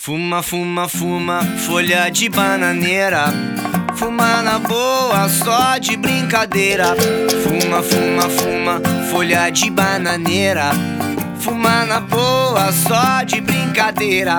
Fuma, fuma, fuma, folha de bananeira. Fuma na boa, só de brincadeira. Fuma, fuma, fuma, folha de bananeira. Fuma na boa, só de brincadeira.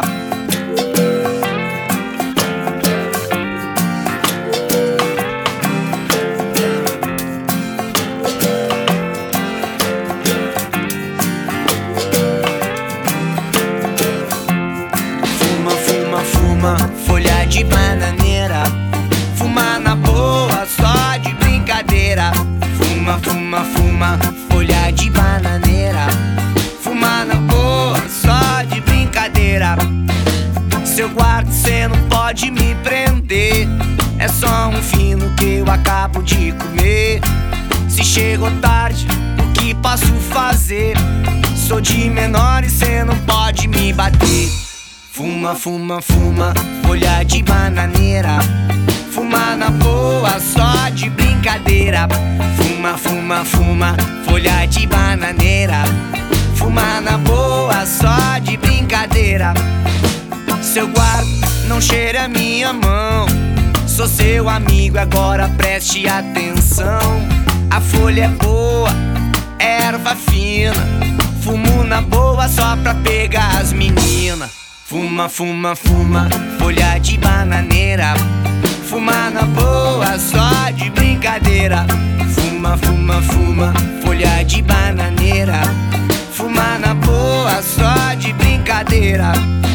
Fuma, folha de bananeira. Fuma na boa, só de brincadeira. Fuma, fuma, fuma, folha de bananeira. Fuma na boa, só de brincadeira. Se eu guardo, cê não pode me prender. É só um fino que eu acabo de comer. Se chegou tarde, o que posso fazer? Sou de menor e cê não pode me bater. Fuma, fuma, fuma, folha de bananeira. Fuma na boa, só de brincadeira. Fuma, fuma, fuma, folha de bananeira. Fuma na boa, só de brincadeira. Seu guarda, não cheire a minha mão. Sou seu amigo, agora preste atenção. A folha é boa, erva fina. Fumo na boa só pra pegar as meninas. Fuma, fuma, fuma, folha de bananeira. Fuma na boa, só de brincadeira. Fuma, fuma, fuma, folha de bananeira. Fuma na boa, só de brincadeira.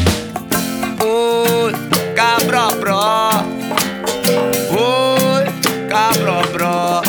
Oi, cabrobró. Oi, cabrobró.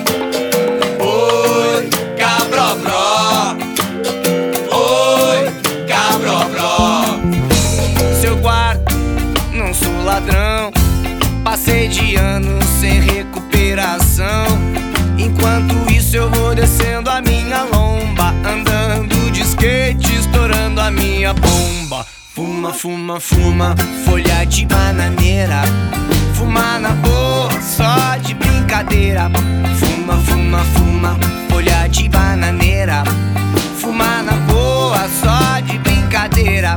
Oi, cabrobró. Oi, cabrobró. Seu guarda, não sou ladrão. Passei de ano sem recuperação. Enquanto isso eu vou descendo a minha lomba, andando de skate, estourando a minha bomba. Fuma, fuma, fuma, folha de bananeira. Fuma na boa, só de brincadeira. Fuma, fuma, fuma, folha de bananeira. Fuma na boa, só de brincadeira.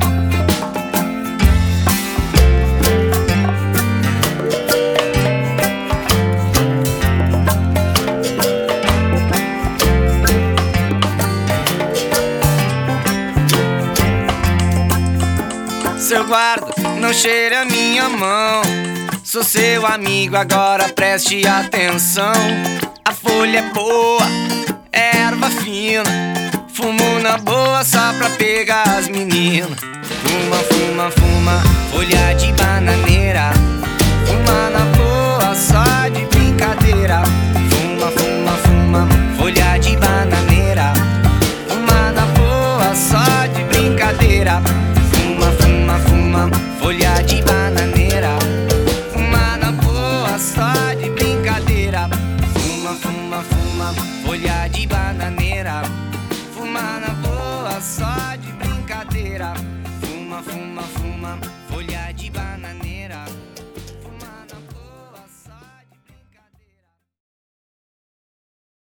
Seu guarda, não cheire a minha mão. Sou seu amigo, agora preste atenção. A folha é boa, erva fina. Fumo na boa só pra pegar as meninas. Fuma, fuma, fuma, folha de bananeira. Fuma na boa só de brincadeira. Fuma, fuma, fuma, folha de bananeira. Fuma na boa só de brincadeira. Fuma, fuma, fuma, folha de bananeira. Fuma na boa, só de brincadeira. Fuma, fuma, fuma, folha de bananeira. Fuma na boa, só de brincadeira. Fuma, fuma, fuma, folha de bananeira.